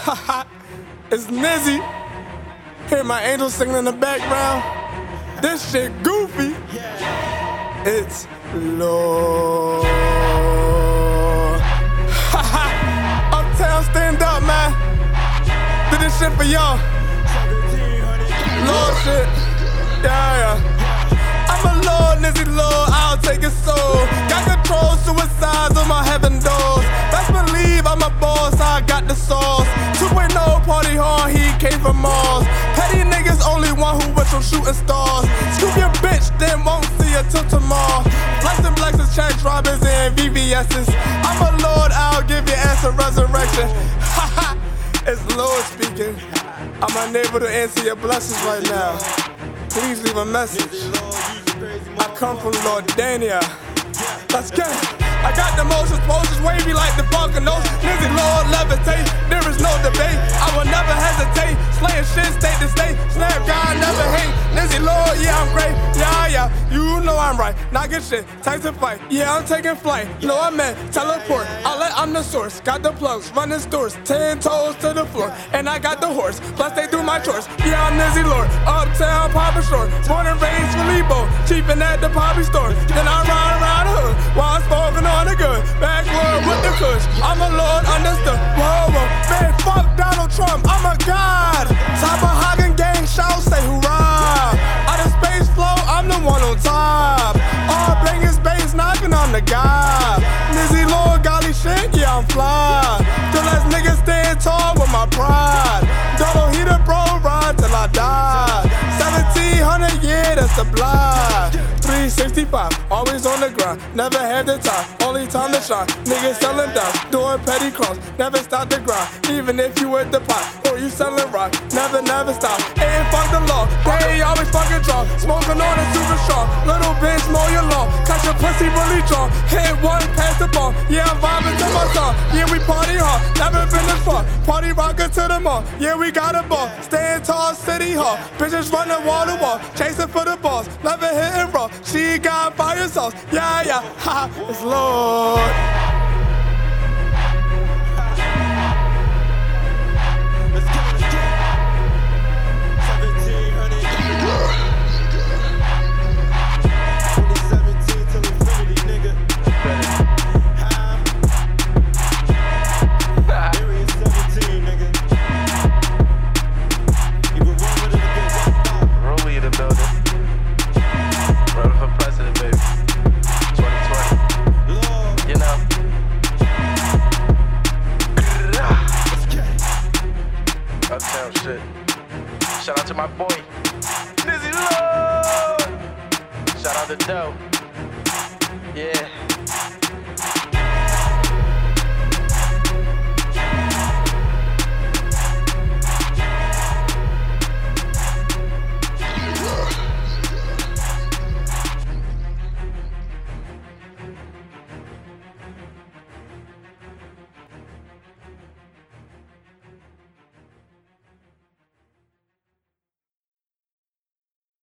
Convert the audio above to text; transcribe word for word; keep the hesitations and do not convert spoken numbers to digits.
It's Nizzy. Hear my angels singing in the background. This shit goofy. It's Lord. Uptown, stand up, man. Do this shit for y'all. Lord shit. Yeah, yeah. I'm a Lord, Nizzy Lord, I'll take his soul. Got control, suicides on my heaven doors. Best believe I'm a boss, I got the sauce. two point oh party hard, he came from Mars. Petty niggas only one who with some shooting stars. Scoop your bitch, then won't see her till tomorrow. Flexin' blexes, check robbers, and V V S's. I'm a Lord, I'll give your ass a resurrection. Haha, it's Lord speaking. I'm unable to answer your blessings right now. Please leave a message. I come from Lord Dania. Let's get it. I got the motions, poses wavy like the Falconos. Nizzy Lord levitate, there is no debate. I will never hesitate, slaying shit state to state. Snap God never hate. Nizzy Lord, yeah I'm great. Yeah, yeah, you know I'm right. Not good shit, time to fight. Yeah, I'm taking flight. No, I meant teleport. I'll let I'm the source. Got the plugs, running stores, ten toes to the floor. And I got the horse, plus they do my chores. Yeah, I'm Nizzy Lord, uptown Papa Shore. Born and raised Filippo, cheapin' at the poppy store. Then I ride around the hood while I'm smoking on the good. Backwood with the kush, I'm a Lord, understood. Whoa, whoa, man, fuck Donald Trump, I'm a god. Top of Hagen gang, shout, say hoorah. Out of space flow, I'm the one on top. All bling is bass, knocking on the god. Nizzy Lord, golly shit, yeah, I'm fly. Still as niggas stand tall with my pride. Double heater, bro, ride till I die. seventeen hundred, yeah, that's the block. three sixty-five, always on the grind, never had the time, only time to shine. Niggas selling down, doing petty crimes, never stop the grind. Even if you with the pot, or you selling rock, never, never stop. Ain't fuck the law, they always fucking drunk. Smoking on a super strong, little bitch mow your lawn. Catch your pussy really drunk, hit one, pass the ball. Yeah, I'm vibing to my song, yeah, we party hard, never been this far. Party rockin' to the mall, yeah, we got a ball. Stand tall, city hall, bitches running wall to wall, chasing for the balls, never hitting raw. She got fire sauce, yeah, yeah, ha, it's Lord. Let's get it, let's get it. seventeen hundred. twenty seventeen till infinity, nigga. Area seventeen, nigga. You been run with it against that stop. Rolly in the building. Running for president, baby. twenty twenty. Lord. You know. Let's get it. Uptown shit. Shout out to my boy, Nizzy Lord. Shout out to Doe. Yeah.